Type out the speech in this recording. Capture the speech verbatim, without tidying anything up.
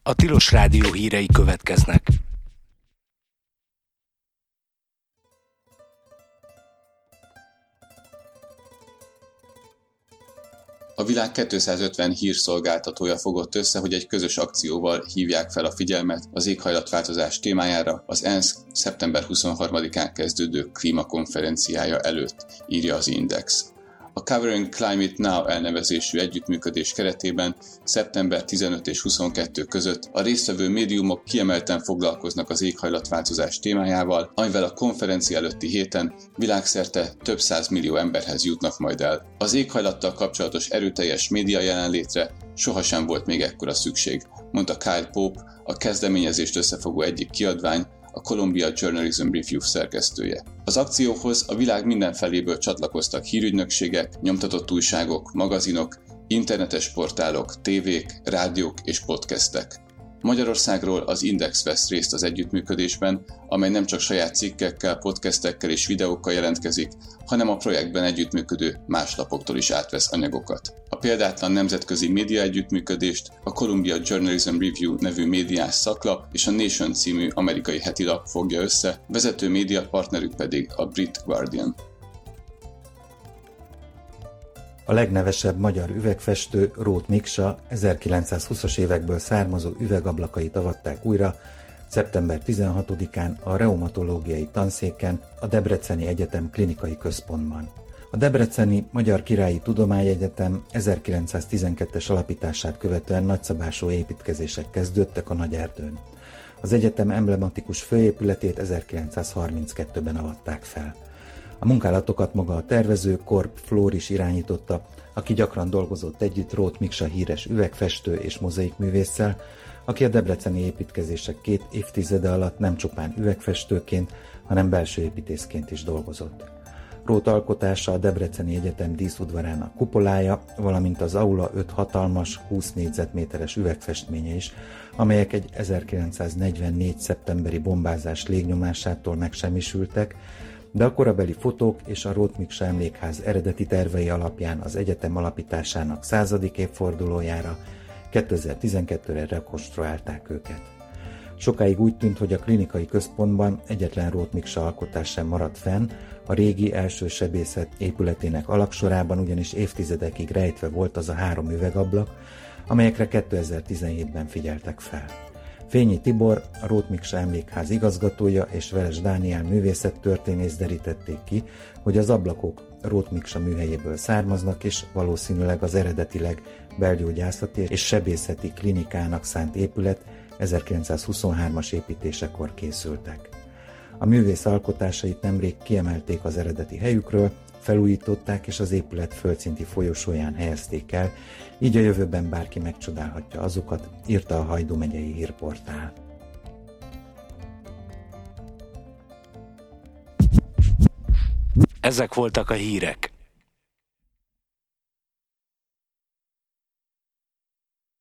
A Tilos Rádió hírei következnek. A világ kétszázötven hírszolgáltatója fogott össze, hogy egy közös akcióval hívják fel a figyelmet az éghajlatváltozás témájára az ENSZ szeptember huszonharmadikán kezdődő klímakonferenciája előtt, írja az Index. A Covering Climate Now elnevezésű együttműködés keretében szeptember tizenötödike és huszonkettő között a résztvevő médiumok kiemelten foglalkoznak az éghajlatváltozás témájával, amivel a konferencia előtti héten világszerte több százmillió emberhez jutnak majd el. Az éghajlattal kapcsolatos erőteljes média jelenlétre sohasem volt még ekkora szükség, mondta Kyle Pope, a kezdeményezést összefogó egyik kiadvány, a Columbia Journalism Review szerkesztője. Az akcióhoz a világ minden feléből csatlakoztak hírügynökségek, nyomtatott újságok, magazinok, internetes portálok, tévék, rádiók és podcastek. Magyarországról az Index vesz részt az együttműködésben, amely nem csak saját cikkekkel, podcastekkel és videókkal jelentkezik, hanem a projektben együttműködő más lapoktól is átvesz anyagokat. A példátlan nemzetközi média együttműködést a Columbia Journalism Review nevű médiás szaklap és a Nation című amerikai hetilap fogja össze, vezető média partnerük pedig a Brit Guardian. A legnevesebb magyar üvegfestő, Róth Miksa ezerkilencszázhúszas évekből származó üvegablakait avatták újra szeptember tizenhatodikán a reumatológiai tanszéken, a Debreceni Egyetem klinikai központban. A Debreceni Magyar Királyi Tudományegyetem ezerkilencszáztizenkettes alapítását követően nagyszabású építkezések kezdődtek a Nagyerdőn. Az egyetem emblematikus főépületét ezerkilencszázharminckettőben avatták fel. A munkálatokat maga a tervező, Korb Flór is irányította, aki gyakran dolgozott együtt Róth Miksa híres üvegfestő és mozaikművésszel, aki a debreceni építkezések két évtizede alatt nem csupán üvegfestőként, hanem belső építészként is dolgozott. Róth alkotása a Debreceni Egyetem díszudvarának kupolája, valamint az aula öt hatalmas, húsz négyzetméteres üvegfestménye is, amelyek egy ezerkilencszáznegyvennégy. szeptemberi bombázás légnyomásától megsemmisültek, de a korabeli fotók és a Róth Miksa Emlékház eredeti tervei alapján az egyetem alapításának századik évfordulójára kétezer-tizenkettőre rekonstruálták őket. Sokáig úgy tűnt, hogy a klinikai központban egyetlen Róth Miksa alkotás sem maradt fenn, a régi első sebészet épületének alaksorában ugyanis évtizedekig rejtve volt az a három üvegablak, amelyekre kétezer-tizenhétben figyeltek fel. Fényi Tibor, a Róth Miksa Emlékház igazgatója és Veres Dániel művészettörténész derítették ki, hogy az ablakok Róth Miksa műhelyéből származnak, és valószínűleg az eredetileg belgyógyászati és sebészeti klinikának szánt épület ezerkilencszázhuszonhármas építésekor készültek. A művész alkotásait nemrég kiemelték az eredeti helyükről, felújították és az épület földszinti folyosóján helyezték el, így a jövőben bárki megcsodálhatja azokat, írta a Hajdú megyei hírportál. Ezek voltak a hírek.